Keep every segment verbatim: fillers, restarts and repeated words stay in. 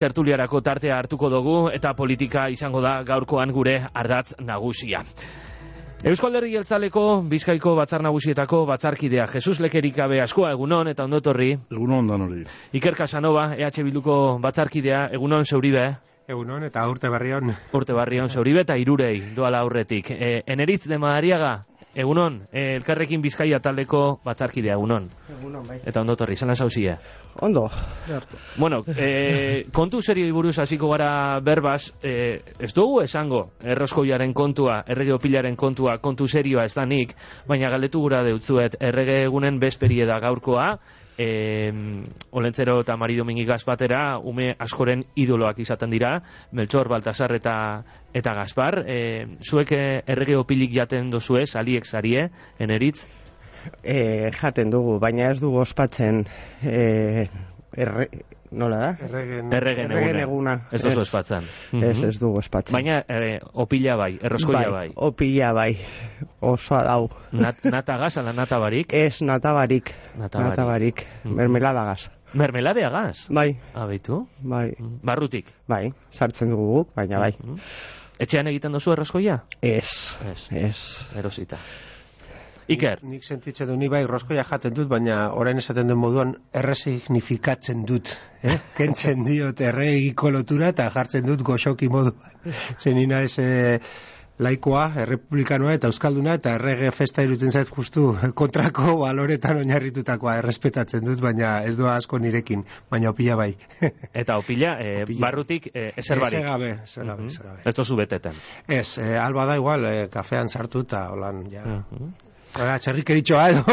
Tertuliarako tartea hartuko dugu eta politika izango da gaurkoan gure ardatz nagusia. Eusko Alderdi Jeltzaleko Bizkaiko Batzar Nagusietako batzarkidea Jesus Lekerikabe askoa, egunon eta ondotorri. Egunon danori. Iker Casanova, E H Bilduko batzarkidea, egunon zeuribe. Egunon eta urte barrion. Urte barrion zeuribe eta irurei doala aurretik. E, Eneritz de Madariaga, egunon, e, Elkarrekin Bizkaia taldeko batzarkidea, egunon. Egunon, bai. Eta ondotorri, zelan zauzia? Ondo. Bueno, e, kontu serioi buruz hasiko gara berbaz, e, ez dugu esango erroskoiaren kontua, errege opilaren kontua, kontu serioa ez da nik, baina galdetu gura deutzuet, errege egunen bezperie da gaurkoa, e, Olentzero eta Mari Domingigaz batera, ume askoren idoloak izaten dira, Meltxor, Baltasar eta, eta Gaspar. E, zuek errege opilik jaten dozue, saliek sarie, Eneritz? E, jaten dugu, baina ez dugu ospatzen e, erre, nola da? Erregen, Erregen eguna. eguna. Ez oso ospatzen. Ez, ez dugu ospatzen. Baina e, opila bai, erroskoia bai. Bai, opila bai, osoa dau. Nat, nata gaz, ala nata barik? Ez natabarik, Natabarik. natabarik, mermelada gaz. Mermeladea gaz? Bai, Abeitu? bai, Barrutik? bai, sartzen dugu guk, baina bai. Etxean egiten duzu erroskoia? Ez, Ez. ez. Erosita. Iker? Nik sentitzen du, ni bai roskoia jaten dut, baina orain esaten den moduan erresignifikatzen dut. Eh? Kentzen diot erregiko lotura eta jartzen dut goxoki moduan. Zenina ez eh, laikoa, errepublikanoa eta euskalduna, eta errege festa irutzen zait justu kontrako baloretan oinarritutakoa errespetatzen dut, baina ez doa asko nirekin, baina opila bai. Eta opila, e, Opila. barrutik e, ezer barik. Ez gabe, ez gabe, ez gabe. Ez tozu beteten. Ez, eh, alba da igual, eh, kafean sartu eta holan, ja. Mhm. Hala, txerrikeritxoa edo.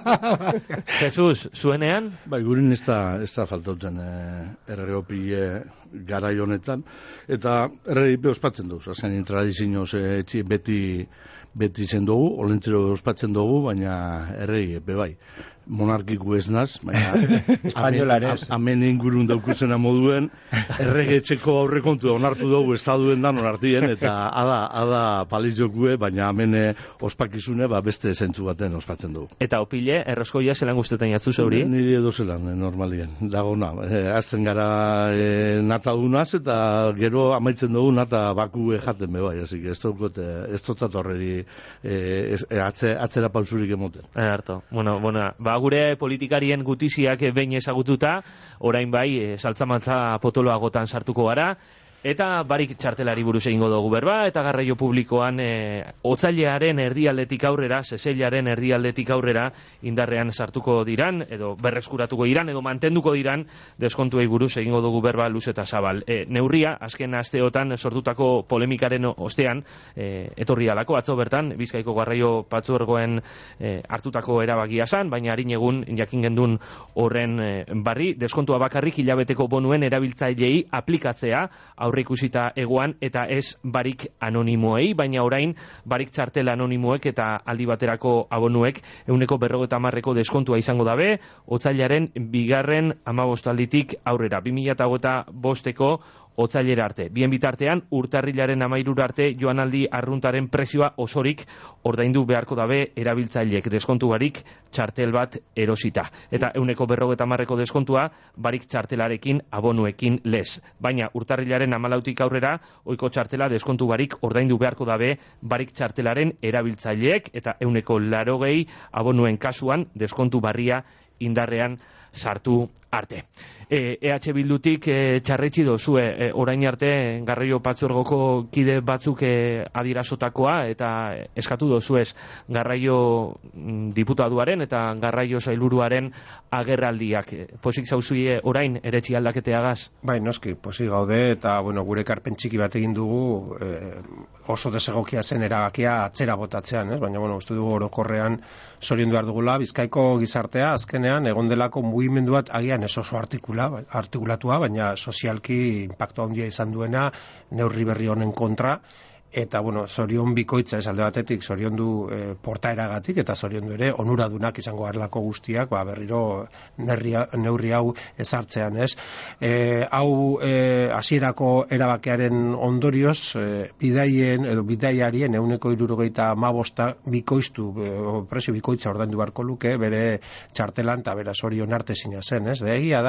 Jesus, zuenean? Bai, gurin ez da, ez da faltauten eh, erreopile garai honetan, eta erreipe ospatzen dugu, zen tradizioz eh, etxi beti beti zen dugu, Olentzero ospatzen dugu, baina errei epe bai. Monarkiku ez naz, baina Espainolarez. Hemen ingurun daukuzena moduen, erregetxeko aurrekontua onartu dugu estaduen dan onartien, eta ada, ada palizokue, baina hemen ospakizune ba, beste zentzu baten ospatzen dugu. Eta opile, erroskoia zelan guztetan jatzu zeuri? Niri edo zelan, eh, normalien. Dagona, eh, azten gara eh, nata dunaz, eta gero amaitzen dugu nata baku jaten be bai, así que ez dut, eh, ez dut horreri eh, ez- eh, atze, atzera pausurik emoten. Eh, harto. Bueno, bueno, ba, gure politikarien gutiziak behin ezagututa, orain bai, e, saltzamatza potoloagotan sartuko gara, eta barik txartelari buruz egingo dugu berba, eta garraio publikoan e, otzailearen erdialdetik aurrera, seseilaren erdialdetik aurrera, indarrean sartuko diran, edo berreskuratuko diran, edo mantenduko diran, deskontuei buruz egingo dugu berba luz eta zabal. E, neurria, azken asteotan sortutako polemikaren ostean, e, etorri alako, atzo bertan, Bizkaiko garraio patzuergoen e, hartutako erabakia zan, baina harin egun jakin gendun horren e, barri, deskontua bakarrik hilabeteko bonuen erabiltzailei aplikatzea, aurreikusita egoan eta ez barik anonimoei, baina orain barik txartel anonimoek eta aldi baterako abonuek ehuneko berrogeita hamarreko deskontua izango dabe, otsailaren bigarren hamabostalditik aurrera, bi mila hogeita bosteko otsailera arte. Bien bitartean, urtarrilaren amairura arte joanaldi arruntaren prezioa osorik ordaindu beharko dabe erabiltzaileek deskontu barik txartel bat erosita. Eta ehuneko berrogeita hamarreko deskontua barik txartelarekin abonuekin lez. Baina urtarrilaren hamalautik aurrera, ohiko txartela deskontu barik ordaindu beharko dabe barik txartelaren erabiltzaileek eta ehuneko larogei abonuen kasuan deskontu barria indarrean sartu arte. E, EH Bildutik e, txarretxi dozue, e, orain arte garraio patzuergoko kide batzuk e, adirasotakoa eta eskatu dozuez garraio mm, diputatuaren eta garraio sailburuaren agerraldiak. E, Pozik zauzuie orain eretxi aldaketeagaz? Bai, noski, posi gaude, eta bueno, gure karpen txiki bat egin dugu, eh, oso desegokia zen erabakia atzera botatzean, ez? Baina bueno, uste dugu orokorrean zoriondu behar dugula, Bizkaiko gizartea azkenean egon delako mugimendu bat agian ez oso artikula, artikulatua, baina sozialki inpaktu handia izan duena neurri berri honen kontra, eta bueno, zorion bikoitza ez alde batetik, zorion du e, portaeragatik, eta zorion du ere onuradunak izango garlako guztiak, ba, berriro nerria, neurri hau ezartzean, ez? E, hau e, hasierako erabakearen ondorioz, e, bidaien edo bidaiarien ehuneko hirurogeita hamabosta bikoiztu, e, presio bikoitza ordaindu beharko luke, bere txartelan eta bera zorion artezina zen, ez? De egia da,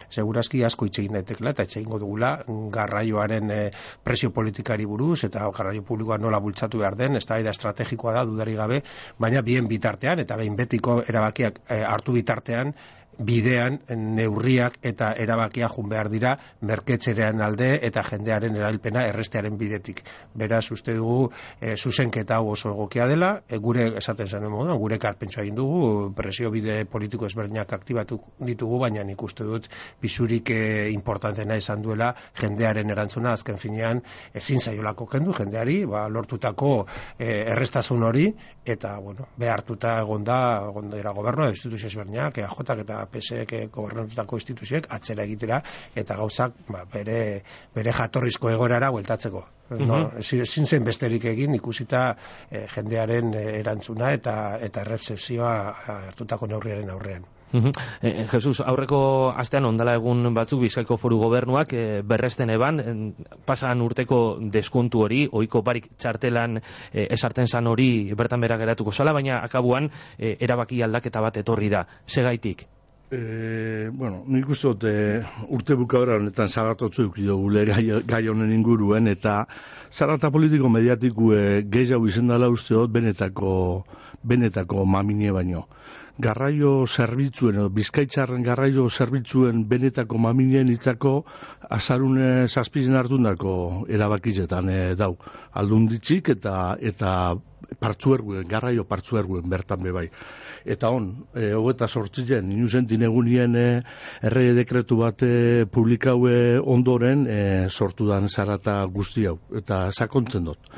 segurazki asko hitz egin daitekela eta hitz egingo dugula garraioaren e, presio politikari buruz eta garraio publikoa nola bultzatu behar den, eztabaida estrategikoa da dudarik gabe, baina bien bitartean eta behin betiko erabakiak e, hartu bitartean bidean neurriak eta erabakia jun behar dira merketzerean alde eta jendearen erabilpena errestearen bidetik. Beraz, uste dugu e, zuzenketa hau oso egokia dela, e, gure esaten zen moduan, gure karpentsua egin dugu, presio bide politiko ezberdinak aktibatu ditugu, baina nik uste dut bisurik e, importantena izan duela jendearen erantzuna azken finean ezin zaiolako kendu jendeari, ba, lortutako e, errestasun hori eta bueno, behartuta egonda egondera gobernua, instituzio ezberdinak, E A J eta P S E gobernatutako instituzioek atzera egitera eta gauzak ba, bere, bere jatorrizko egorara bueltatzeko. No, ezin zen besterik egin ikusita eh, jendearen eh, erantzuna eta eta errezepzioa hartutako neurriaren aurrean. Uh-huh. Eh, Jesus, aurreko astean ondala egun batzuk Bizkaiko Foru Gobernuak eh, berresten eban, eh, pasan urteko deskontu hori, ohiko barik txartelan eh, esarten zan hori bertan bera geratuko zala, baina akabuan eh, erabaki aldaketa bat etorri da. Segaitik? E, bueno, nik uste dut e, urte bukaera honetan zaratotzu eukido gule gai, gai honen inguruen eta zarata politiko mediatiku e, gehiago izendala uste dut benetako, benetako mamine baino. Garraio zerbitzuen, edo Bizkaitzarren garraio zerbitzuen benetako mamineen hitzako azarune zazpizen hartundako erabakizetan e, dau. Aldunditzik eta eta partzuerguen, garraio partzuerguen bertan bebai. Eta on, e, hogeta sortzien, inusentin egunien e, errege dekretu bat e, publikaue ondoren e, sortu dan zarata guzti hau. Eta sakontzen dut.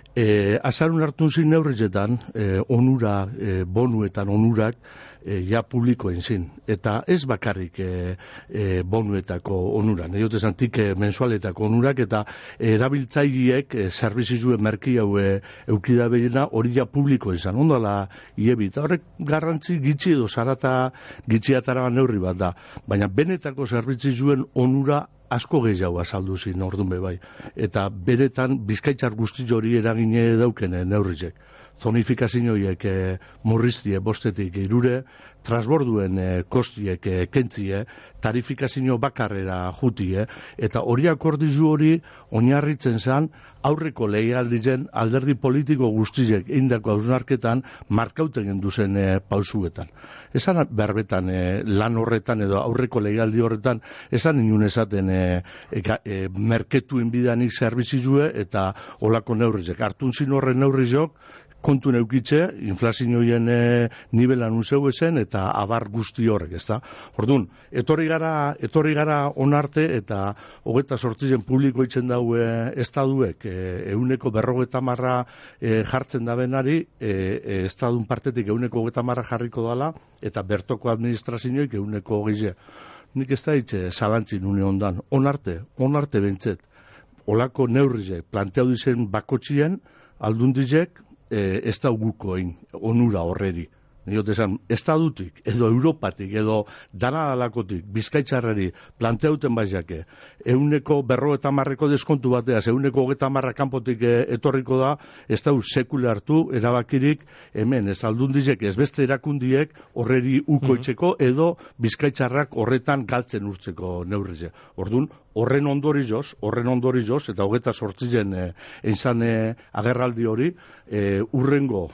E, azarun hartun zin neurrizetan, e, onura, e, bonuetan onurak, e, ja publikoen zin. Eta ez bakarrik e, e, bonuetako onuran. Egote zantik e, mensualetako onurak eta erabiltzaileek e, zerbizizuen merki hau e, eukida behiena hori ja publiko izan. Ondala, iebit. Horrek garrantzi gitzi edo zarata gitziatara neurri bat da. Baina benetako zerbizizuen onura asko gehiago azaldu zin orduan bebai. Eta beretan Bizkaitzar guzti hori eragine daukene neurrizek. Zonifikazioiek e, murriztie bostetik irure, transborduen e, kostiek e, kentzie, tarifikazio bakarrera jutie, eta hori akordizu hori oinarritzen zen aurreko legealdizen alderdi politiko guztiek indako hausnarketan markauten genduzen e, pausuetan. Esan berbetan e, lan horretan edo aurreko legealdi horretan esan inun esaten e, e, e, merketuen bidanik zerbizizue eta olako neurrizek. Artun zin horren neurrizok, kontu neukitze, inflazioen e, nivelan unzeu esen eta abar guzti horrek, ezta? Orduan, etorri gara, etorri gara onarte eta hogeta sortzizen publiko itzen daue estaduek e, euneko berrogeta marra e, jartzen da benari, e, e, estadun partetik euneko hogeta marra jarriko dala eta bertoko administrazioik euneko hogeizea. Nik ez da hitze zalantzin une ondan, onarte, onarte bentzet, olako neurrizek planteau dizen bakotxien, aldundizek, E, ez da gukoin onura horreri. Niotesan, estadutik, edo Europatik, edo danadalakotik, Bizkaitzarreri, planteauten baizake, euneko berro eta marreko deskontu bateaz, euneko hogeta marra kanpotik e, etorriko da, ez da sekule hartu, erabakirik, hemen, ez aldundizek, ez beste erakundiek, horreri ukoitzeko, edo Bizkaitzarrak horretan galtzen urtzeko neurrize. Orduan, horren ondori joz, horren ondori joz, eta hogeta sortzizen e, einzan e, agerraldi hori, e, urrengo,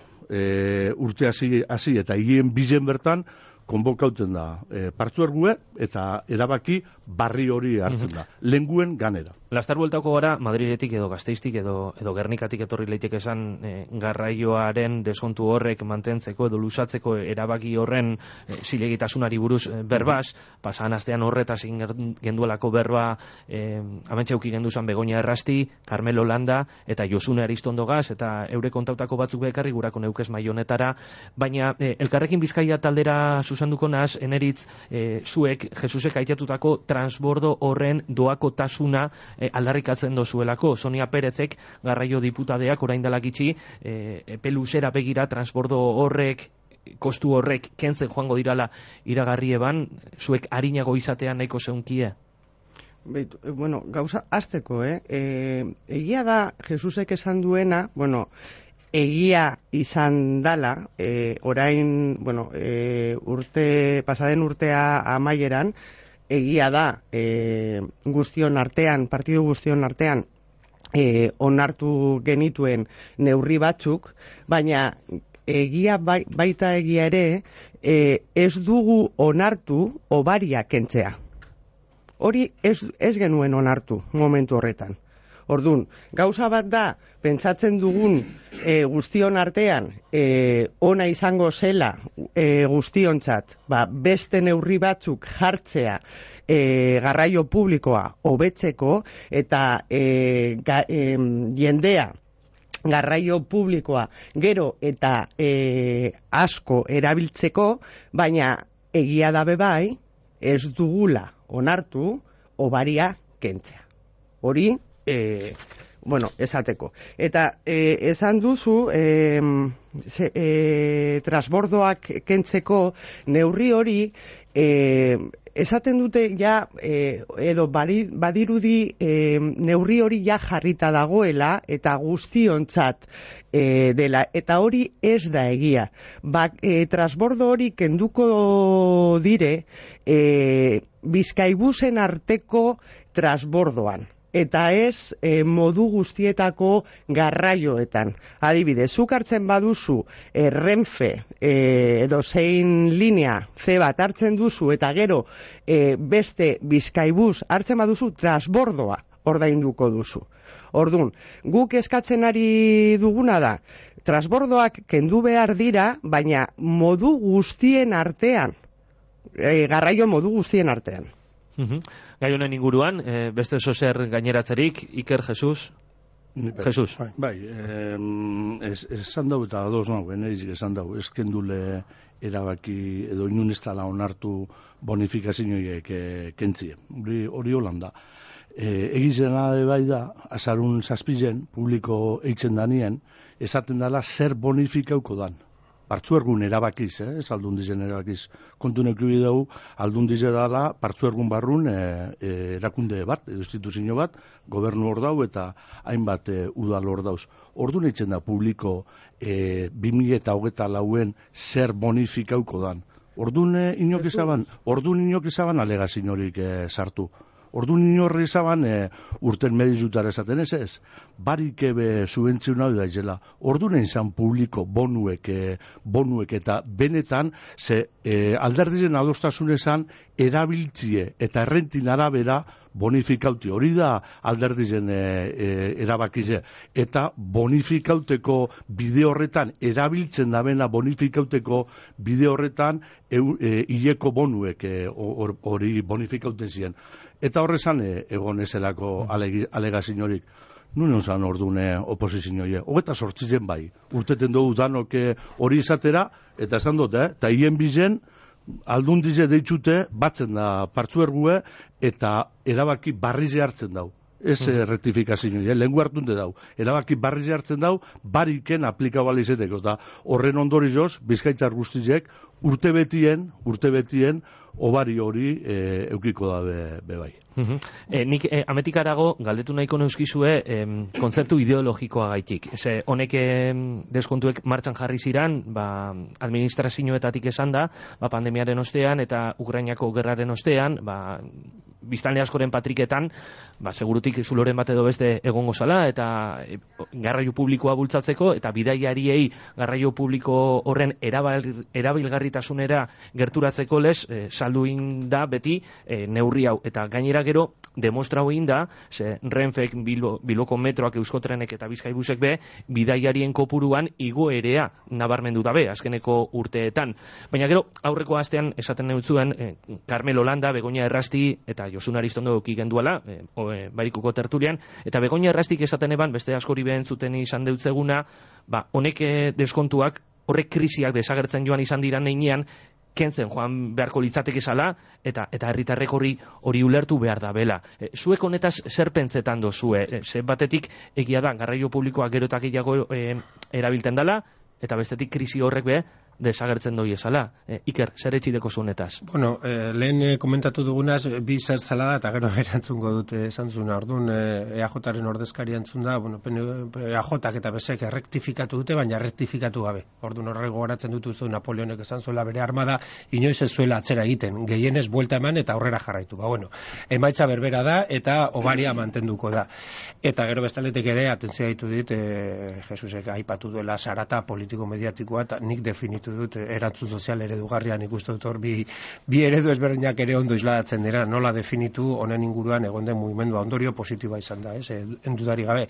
E, urte hasi hasi eta higien bizen bertan konbokauten da e, partzuergue eta erabaki barri hori hartzen da. Lenguen ganera. Lastar bueltako gara, Madridetik edo Gasteiztik edo, edo Gernikatik etorri leiteke esan e, garraioaren deskontu horrek mantentzeko edo lusatzeko erabaki horren e, zilegitasunari buruz e, berbaz, pasan astean horretaz genduelako berba e, amentxeuki genduzan Begoña Errasti, Carmelo Landa eta Josune Aristondogaz eta eure kontautako batzuk bekarri gurako neukez maionetara, baina e, elkarrekin Bizkaia taldera zuzenduko naz, eneritz e, zuek, Jesusek aitatutako transbordo horren doakotasuna e, aldarrikatzen dozuelako. Sonia Perezek, garraio diputadeak, orain dela gitxi, e, epe luzera begira transbordo horrek, kostu horrek, kentzen joango dirala iragarri eban, zuek harinago izatea nahiko zeunkie? Beitu, bueno, gauza azteko, eh? E, egia da, Jesusek esan duena, bueno, egia izan dala, e, orain, bueno, e, urte, pasaden urtea amaieran, egia da e, guztion artean, partidu guztion artean, e, onartu genituen neurri batzuk, baina egia bai, baita egia ere, e, ez dugu onartu obaria kentzea. Hori ez, ez genuen onartu momentu horretan. Ordun, gauza bat da, pentsatzen dugun e, guztion artean, e, ona izango zela e, guztiontzat, ba, beste neurri batzuk jartzea e, garraio publikoa hobetzeko eta e, ga, e, jendea garraio publikoa gero eta e, asko erabiltzeko, baina egia dabe bai, ez dugula onartu obaria kentzea. Hori, E, bueno, esateko. Eta e, esan duzu e, ze, e, transbordoak kentzeko neurri hori e, esaten dute ja e, edo bari, badirudi e, neurri hori ja jarrita dagoela eta guztiontzat e, dela, eta hori ez da egia. Ba, e, transbordo hori kenduko dire e, Bizkaibusen arteko transbordoan. Eta ez e, modu guztietako garraioetan. Adibidez, zuk hartzen baduzu e, Renfe e, edo zein linea C bat hartzen duzu eta gero e, beste Bizkaibus hartzen baduzu transbordoa ordainduko duzu. Ordun, guk eskatzen ari duguna da, transbordoak kendu behar dira, baina modu guztien artean, e, garraio modu guztien artean. Uh-huh. Gai honen inguruan, e, beste zozer gaineratzerik, Iker, Jesus? Bai, Jesus. Bai, bai ez, esan dau eta ados nago, enerizik esan dau, ez kendule erabaki edo inun ez dala onartu bonifikazioiek e, kentzie. Hori, hori holan da. E, egizena bai da, azarun zazpizen, publiko eitzen danien, esaten dala zer bonifikauko dan. Partzuergun erabakiz, eh? Ez aldundizen erabakiz. Kontunek dugu, aldundize dala, partzuergun barrun e, e, erakunde bat, instituzio bat, gobernu hor dau eta hainbat e, udal hor dauz. Ordun eitzen da publiko e, bi mila eta hogeita lauen zer bonifikauko dan. Ordun e, inok ezaban, ordun inok ezaban alegazin horik e, sartu. Orduan inorri zaban e, urten medizutara esaten ez ez, barik ebe subentzion hau da izela. Orduan izan publiko bonuek, e, bonuek eta benetan, ze e, alderdizen adostasun esan erabiltzie eta errentin arabera bonifikauti. Hori da alderdizen e, e, erabakize. Eta bonifikauteko bide horretan, erabiltzen dabena bonifikauteko bide horretan, eu, e, hileko bonuek hori e, bonifikauten ziren. Eta horrezan e, egon ezelako alegazin horik. Nuen zan ordune oposizioie. Hogeta sortzizen bai. Urteten dugu danok hori izatera, eta esan dut, eh? Eta hien bizen, aldundize deitzute, batzen da partzuergue, eta erabaki barrize hartzen dau. Ez mm. rectifikazioa, eh? Lengu hartunde dau. Erabaki barrize hartzen dau, bariken aplikabali izeteko. Eta horren ondorioz, Bizkaitar guztizek, urte betien, urte betien, obari hori e, eukiko da be, be bai. Uh-huh. E, nik e, ametikarago galdetu nahiko neuskizue e, kontzeptu ideologikoa gaitik. Ze honek e, deskontuek martxan jarri ziran, ba, administrazioetatik esan da, ba, pandemiaren ostean eta Ukrainako gerraren ostean, ba, biztanle askoren patriketan, ba, segurutik zuloren bat edo beste egongo zala, eta e, garraio publikoa bultzatzeko, eta bidaiariei garraio publiko horren erabil, erabilgarritasunera gerturatzeko lez, e, salduin da beti e, neurri hau, eta gainera gero demostrau egin da, ze Renfek, Bilbo, Bilboko metroak, Euskotrenek eta Bizkaibusek be, bidaiarien kopuruan igoerea nabarmendu dabe, azkeneko urteetan. Baina gero, aurreko astean esaten neutzuen, eh, Carmelo Landa, Begoña Errasti eta Josun Aristondo eki genduela, eh, e, barikuko tertulian, eta Begoña Errastik esaten eban, beste askori behen zuten izan deutzeguna, ba, honek deskontuak, horrek krisiak desagertzen joan izan diran neinean, kentzen joan beharko litzateke zala, eta eta herritarrek hori hori ulertu behar da bela. E, zuek honetaz zer pentsetan dozue? E, ze batetik egia da, garraio publikoa gero eta gehiago e, erabilten dela, eta bestetik krisi horrek be, desagertzen doi esala. E, Iker, zer etxideko zunetaz? Bueno, eh, lehen eh, komentatu dugunaz, bi zer zela da, eta gero erantzungo dute esan zuen, orduan eh, E A Jaren ordezkaria entzun da, bueno, E A Jak eta besek errektifikatu dute, baina errektifikatu gabe. Orduan horrego goratzen dutu zu Napoleonek esan zuela bere armada, inoiz ez zuela atzera egiten, gehienez buelta eman eta aurrera jarraitu. Ba, bueno, emaitza berbera da eta obaria mantenduko da. Eta gero bestaletek ere, atentzia ditu dit, e, Jesusek aipatu duela sarata politiko-mediatikoa, eta nik definitu dut erantzun sozial eredugarrian ikusten dut hor bi, bi eredu ezberdinak ere ondo isladatzen dira, nola definitu honen inguruan egon den mugimendua, ondorio positiboa izan da, ez, endudari gabe.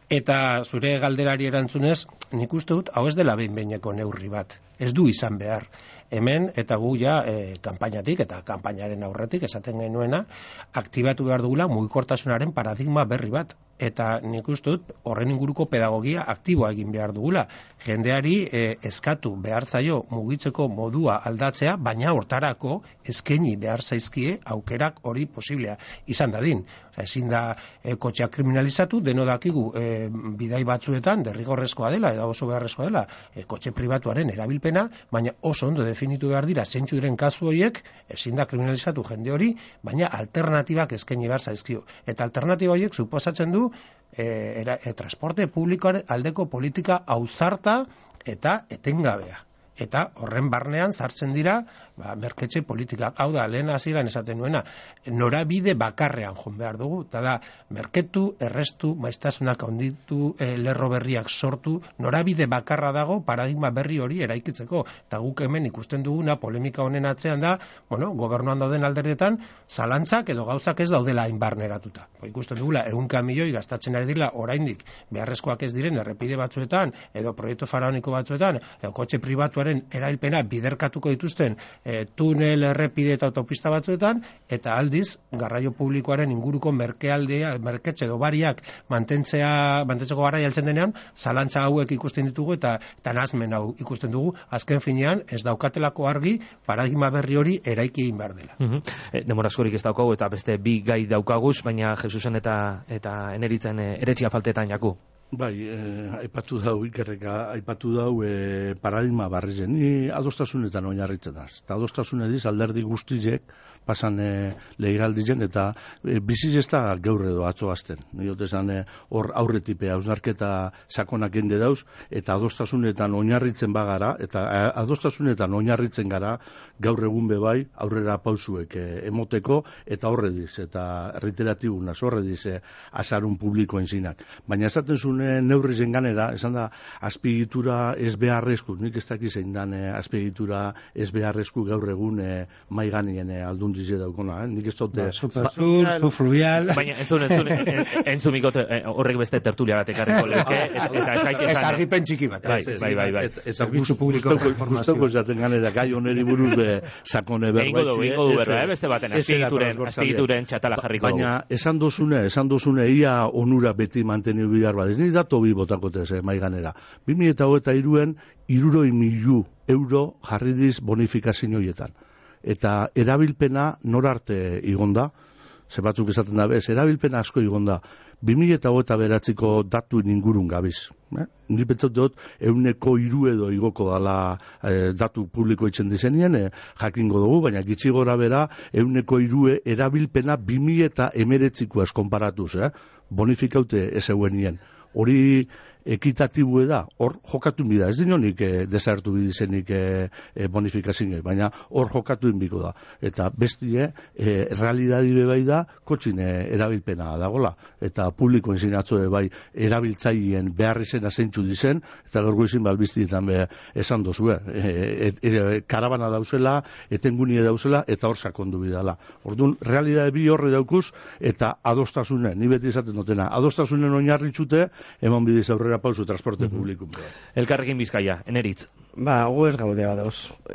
Eta zure galderari erantzunez, nik uste dut, hau ez dela behin-behineko neurri bat, ez du izan behar. Hemen, eta gu ja, e, kanpainatik eta kanpainaren aurretik esaten genuena, aktibatu behar dugula mugikortasunaren paradigma berri bat. Eta nik uste dut horren inguruko pedagogia aktiboa egin behar dugula. Jendeari e, eskatu behar zaio mugitzeko modua aldatzea, baina hortarako eskaini behar zaizkie aukerak hori posiblea izan dadin. Osa, ezin da e, kotxeak kriminalizatu, deno dakigu e, bidai batzuetan derrigorrezkoa dela, edo oso beharrezkoa dela, e, kotxe pribatuaren erabilpena, baina oso ondo definitu behar dira zeintzu diren kasu horiek, ezin da kriminalizatu jende hori, baina alternatibak eskaini behar zaizkio. Eta alternatiba horiek suposatzen du E, era, e, transporte publikoaren aldeko politika ausarta eta etengabea. Eta horren barnean sartzen dira ba, merketxe politikak. Hau da, lehen hasieran esaten nuena, norabide bakarrean joan behar dugu, eta da, merketu, errestu, maiztasunak handitu, e, lerro berriak sortu, norabide bakarra dago paradigma berri hori eraikitzeko. Eta guk hemen ikusten duguna, polemika honen atzean da, bueno, gobernuan dauden alderdetan, zalantzak edo gauzak ez daudela hain barneratuta. Ikusten dugula, ehunka milioi gastatzen ari dira oraindik beharrezkoak ez diren errepide batzuetan, edo proiektu faraoniko batzuetan, edo kotxe pribatuaren erailpena biderkatuko dituzten e, tunel, errepide eta autopista batzuetan, eta aldiz, garraio publikoaren inguruko merkealdea, merketxe edo bariak mantentzea, mantentzeko garai altzen denean, zalantza hauek ikusten ditugu eta, eta nazmen hau ikusten dugu, azken finean ez daukatelako argi paradigma berri hori eraiki egin behar dela. Uh-huh. e, Demora askorik ez daukagu eta beste bi gai daukaguz, baina Jesusen eta, eta eneritzen e, eretxia faltetan jaku. Bai, eh, aipatu dau, ikerreka, aipatu dau eh, paradigma barrizen. Ni adostasunetan oinarritzen az. Eta adostasune diz alderdi guztizek pasan eh, lehigaldizen eta eh, biziz ez da gaur edo atzo azten. Niote esan hor eh, aurretipe hausnarketa sakonak ende dauz eta adostasunetan oinarritzen bagara eta eh, adostasunetan oinarritzen gara gaur egun bebai aurrera pausuek eh, emoteko eta horre diz eta reiteratibunaz horre diz eh, azarun publikoen zinak. Baina esaten zuen neurrizen ganera, esan da, azpiegitura ez beharrezku, nik ez dakiz zein dan eh, azpiegitura ez beharrezku gaur egun eh, mai ganien eh, aldundize daukona, eh? Nik ez dut... Ba, Supersur, ba, fluvial... Baina entzun, entzun, entzumiko eh, horrek beste tertulia bat ekarriko lehke, eta esaik esan... Ez argipen txiki bat. Bai, bai, bai, bai. Eta publiko guztoko zaten ganera, gai oneri buruz be, sakone berbaitzi. Eingo du, eingo du berba, eh, beste baten, azpiegituren, azpiegituren txatala jarriko dugu. Baina, esan dozune, esan dozune, ia onura beti manteniu bihar bat. Ez dato bi botakotez, eh, maiganera. bi mila hogeita hiruen hirurogei milioi euro jarri diz bonifikazioietan. Eta erabilpena norarte igonda, ze batzuk esaten da bez, erabilpena asko igonda. bi mila hogeita bederatziko datu ingurun gabiz. Eh? Ni pentsatu dut, euneko hiru edo igoko dala eh, datu publiko itzen dizenien, eh, jakingo dugu, baina gitxi gora bera, euneko hirue erabilpena bi mila hemeretzikoaz konparatuz, eh? Bonifikaute ez euenien. Hori ekitatibue da, hor jokatu bida, ez dinonik eh, desartu bidizenik eh, eh, bonifikazioa, baina hor jokatu inbiko da. Eta bestie, eh, realidadi bebai da, kotxin eh, erabilpena dagola, eta publikoen zinatzo bai erabiltzaien behar izena zeintzu dizen, eta gorgo izin balbiztietan be esan dozue. Eh, et, et, karabana dauzela, etengunie dauzela, eta hor sakondu bidala. Orduan, realidade bi horre daukuz, eta adostasunen, ni beti izaten dutena, adostasunen oinarritxute, eman bidiz aurre pausu transporte mm-hmm. publikum. Elkarrekin Bizkaia, Eneritz. Ba, gu ez gaude badoz.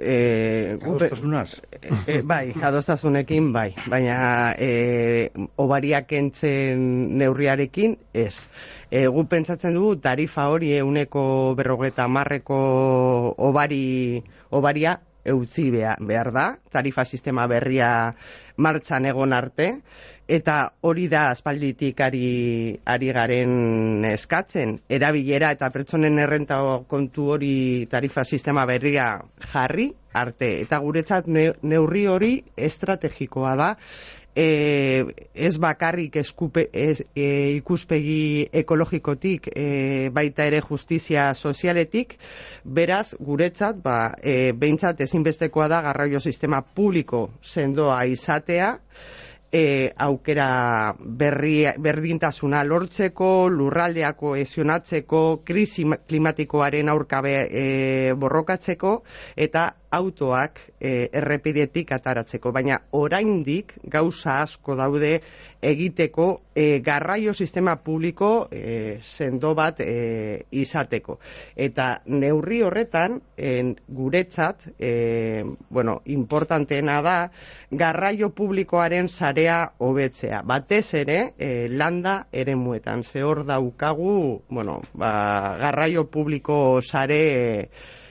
E, Adostasunaz? E, bai, adostasunekin bai, baina e, obariak entzen neurriarekin ez. E, gu pentsatzen dugu tarifa hori euneko berrogeta marreko obari, obaria eutzi behar da, tarifa sistema berria martxan egon arte, eta hori da aspalditik ari, ari garen eskatzen, erabilera eta pertsonen errenta kontu hori tarifa sistema berria jarri arte, eta guretzat neurri hori estrategikoa da, E, ez bakarrik eskupe, ez, e, ikuspegi ekologikotik, e, baita ere justizia sozialetik, beraz, guretzat, ba, e, behintzat ezinbestekoa da garraio sistema publiko sendoa izatea, e, aukera berri, berdintasuna lortzeko, lurraldea kohesionatzeko, krisi klimatikoaren aurkabe e, borrokatzeko, eta autoak e, errepidetik ataratzeko, baina oraindik gauza asko daude egiteko e, garraio sistema publiko e, sendo bat e, izateko. Eta neurri horretan, en, guretzat, e, bueno, importanteena da, garraio publikoaren sarea hobetzea. Batez ere, e, landa eremuetan. Ze hor daukagu, bueno, ba, garraio publiko sare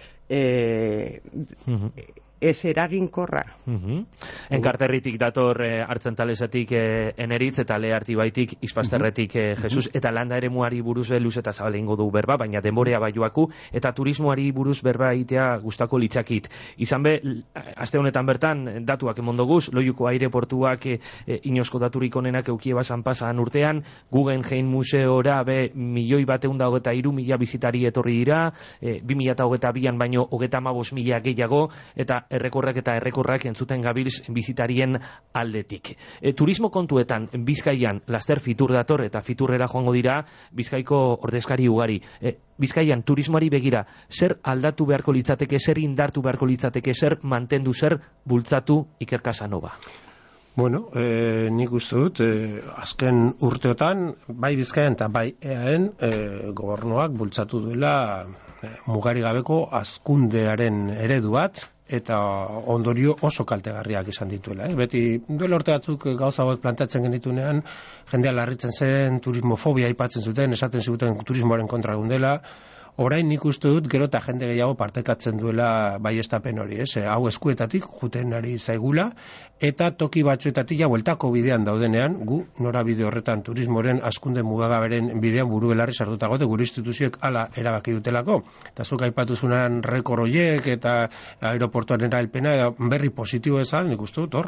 Eh, uh-huh. ez eraginkorra. Uh-huh. Enkarterritik dator eh, Artzentalesetik eh, Eneritz eta Lehartibaitik Ispazterretik eh, Jesus, eta landa eremuari buruz beluz eta zabale ingo du berba, baina denborea baioaku eta turismoari buruz berba egitea gustako litzakit. Izan be, aste honetan bertan datuak emondoguz, Loiuko aireportuak eh, eh, inosko daturik onenak eukie basan pasan urtean, Guggenheim museora be milioi bat eunda hogeta iru mila bizitari etorri dira, eh, bi mila eta hogeta bian baino hogeta amabos mila gehiago, eta errekorrak eta errekorrak entzuten gabilz bizitarien aldetik. E, turismo kontuetan, Bizkaian laster fitur dator eta fiturrera joango dira Bizkaiko ordezkari ugari. E, Bizkaian turismoari begira, zer aldatu beharko litzateke, zer indartu beharko litzateke, zer mantendu, zer bultzatu Iker Casanova? Bueno, eh, nik uste dut, eh, azken urteotan, bai Bizkaian eta bai eaen, eh, gobernuak bultzatu duela eh, mugari gabeko hazkundearen eredu bat, eta ondorio oso kaltegarriak izan dituela. Eh? Beti duela urte batzuk gauza hauek plantatzen genitunean, jendea larritzen zen, turismofobia aipatzen zuten, esaten zuten turismoaren kontra gundela. Orain nik uste dut gero eta jende gehiago partekatzen duela baiestapen hori, ez? Hau eskuetatik juten ari zaigula, eta toki batzuetatik ja bueltako bidean daudenean, gu norabide horretan turismoren hazkunde mugagaberen bidean buru belarri sartutago, gure instituzioek hala erabaki dutelako. Eta zuk aipatu zuenan rekor horiek eta aeroportuaren erabilpena berri positibo esan, nik uste dut hor,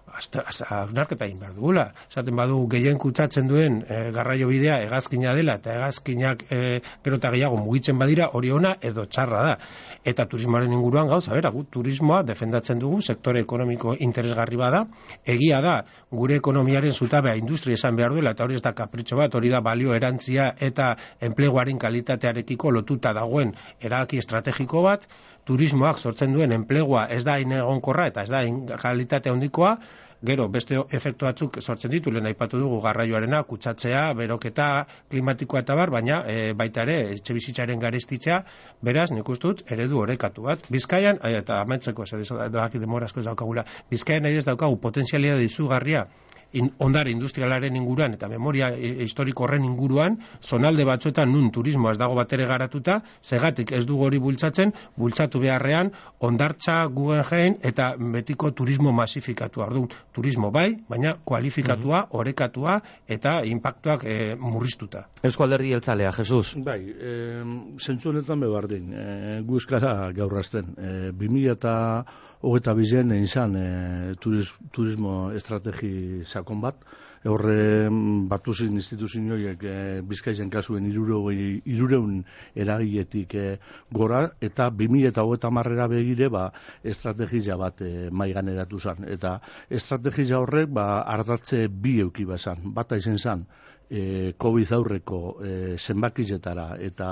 hausnarketa egin behar dugula. Esaten badu gehien kutsatzen duen e, garraio bidea hegazkina dela, eta hegazkinak e, gero eta gehiago mugitzen badira, hori ona edo txarra da. Eta turismoaren inguruan gauza, bera, gu, turismoa defendatzen dugu, sektore ekonomiko interesgarri bada, egia da, gure ekonomiaren zutabea industria esan behar duela, eta hori ez da kapritxo bat, hori da balio erantzia eta enpleguaren kalitatearekiko lotuta dagoen erabaki estrategiko bat, turismoak sortzen duen enplegua ez da inegonkorra eta ez da kalitate handikoa, gero beste efektu batzuk sortzen ditu, lehen aipatu dugu garraioarena, kutsatzea, beroketa, klimatikoa eta bar, baina e, baita ere etxe bizitzaren garestitzea, beraz nik uste dut eredu orekatu bat. Bizkaian, eta amaitzeko ez doak demorazko ez daukagula, Bizkaian nahi ez daukagu potentzialidade izugarria In, ondare industrialaren inguruan eta memoria historiko horren inguruan, zonalde batzuetan nun turismoa ez dago batere garatuta, segatik ez dugu hori bultzatzen, bultzatu beharrean ondartza, Guggenheim eta betiko turismo masifikatu. Orduan, turismo bai, baina kualifikatua, orekatua eta inpaktuak e, murriztuta. Eusko Alderdi Jeltzalea, Jesus. Bai, e, zentzu honetan bebardin, e, gu eskara gaurrazten, e, bi mila eta hogeta bizen izan e, turis, turismo estrategi sakon bat, horre batuzin instituzioiek e, Bizkaian kasuen irureun eragiletik e, gora, eta bi mila eta hogeta marrera begire ba, estrategia bat e, maiganeratu zen. Eta estrategia horrek ba, ardatze bi euki bazan, bata izen zen, E, COVID aurreko e, zenbakizetara eta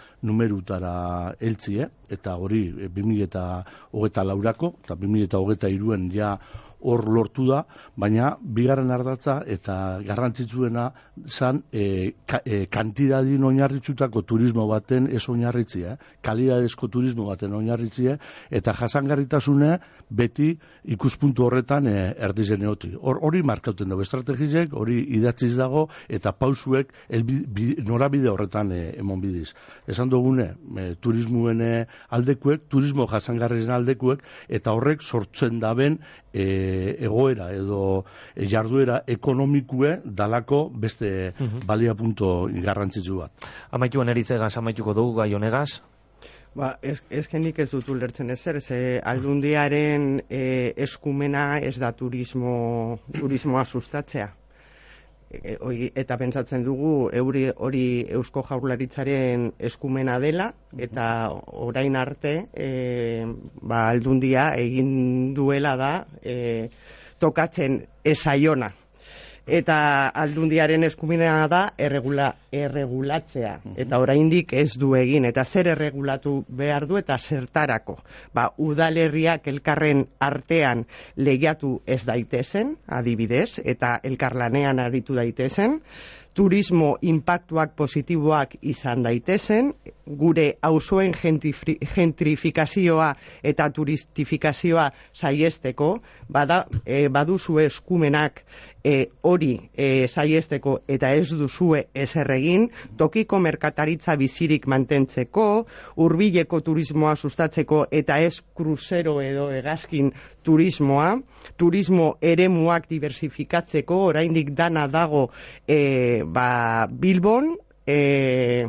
numerutara heltzie, eta hori e, bi mila eta hogeta laurako, eta bi mila eta hogeta iruen ja hor lortu da, baina bigarren ardatza eta garrantzitsuena zan e, ka, e, kantidadin oinarritzutako turismo baten ez oinarritzia, kalidadezko turismo baten oinarritzia, eta jasangarritasune beti ikuspuntu horretan e, erdizen eoti. Hor, hori markauten dago estrategiek, hori idatziz dago, eta pausuek elbi, bi, norabide horretan e, emon bidiz. Esan dugune, e, turismoen e, aldekuek, turismo jasangarrizen aldekuek, eta horrek sortzen daben e, egoera edo e, jarduera ekonomikue dalako beste uh-huh. balia punto garrantzitsu bat. Amaituan eritzegaz, amaituko dugu gai honegaz? Ba, ez, ezkenik ez dut ulertzen ezer, ze aldundiaren e, eskumena ez da turismo, turismoa sustatzea. E, oi, eta pentsatzen dugu euri, hori Eusko Jaurlaritzaren eskumena dela, eta orain arte e, ba, aldundia egin duela da e, tokatzen esaiona. Eta aldundiaren eskumena da erregula, erregulatzea. Eta oraindik ez du egin. Eta zer erregulatu behar du eta zertarako. Ba, udalerriak elkarren artean lehiatu ez daitezen, adibidez, eta elkarlanean aritu daitezen, turismo inpaktuak positiboak izan daitezen, gure auzoen gentrifikazioa eta turistifikazioa saiesteko, bada, e, baduzu eskumenak e, hori e, saiesteko eta ez duzue ezer egin, tokiko merkataritza bizirik mantentzeko, hurbileko turismoa sustatzeko eta ez kruzero edo hegazkin turismoa, turismo eremuak diversifikatzeko, oraindik dana dago e, ba, Bilbon, e,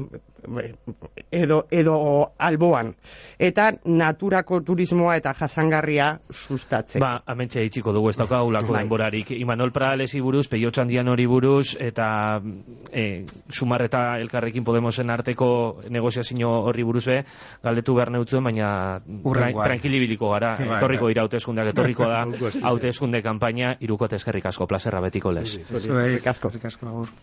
edo, edo alboan. Eta naturako turismoa eta jasangarria sustatzeko. Ba, amentxe itxiko dugu ez daukagulako bai. denborarik. Imanol Pradalesi buruz, Peio Txandian hori buruz, eta e, Sumar eta Elkarrekin Podemosen arteko negoziazio horri buruz be, galdetu behar neutzuen, baina tra tranquilibiliko gara. Etorriko ira hauteskundeak, etorriko da hauteskunde kanpaina, irukote eskerrik asko, plazerra betiko lez. Eskerrik asko.